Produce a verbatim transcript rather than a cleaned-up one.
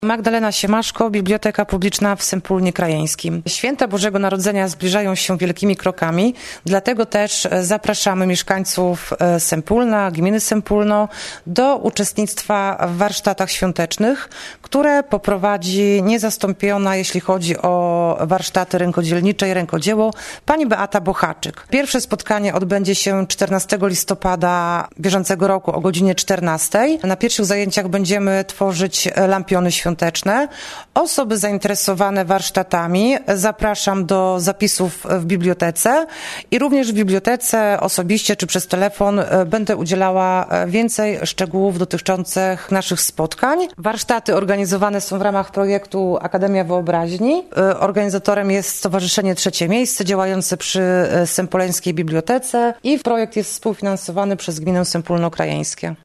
Magdalena Siemaszko, Biblioteka Publiczna w Sępólnie Krajeńskim. Święta Bożego Narodzenia zbliżają się wielkimi krokami, dlatego też zapraszamy mieszkańców Sępólna, gminy Sępólno do uczestnictwa w warsztatach świątecznych, które poprowadzi niezastąpiona, jeśli chodzi o warsztaty rękodzielnicze i rękodzieło, pani Beata Bochaczyk. Pierwsze spotkanie odbędzie się czternastego listopada bieżącego roku o godzinie czternastej. Na pierwszych zajęciach będziemy tworzyć lampiony świąteczne. Osoby zainteresowane warsztatami zapraszam do zapisów w bibliotece i również w bibliotece osobiście czy przez telefon będę udzielała więcej szczegółów dotyczących naszych spotkań. Warsztaty organizowane są w ramach projektu Akademia Wyobraźni. Organizatorem jest Stowarzyszenie Trzecie Miejsce działające przy Sępoleńskiej Bibliotece i projekt jest współfinansowany przez gminę Sępólno Krajeńskie.